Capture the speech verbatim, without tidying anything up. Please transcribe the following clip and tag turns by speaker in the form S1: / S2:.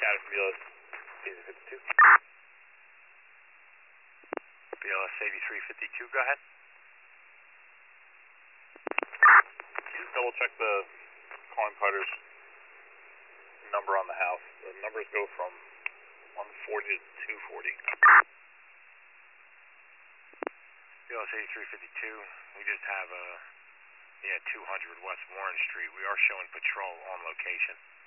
S1: County from B L S eighty-three fifty-two.
S2: B L S eighty-three fifty-two, go ahead.
S1: Can you just double check the calling Carter's number on the house? The numbers go from one forty to two forty.
S2: B L S eighty-three fifty-two, we just have a, yeah, two hundred West Warren Street. We are showing patrol on location.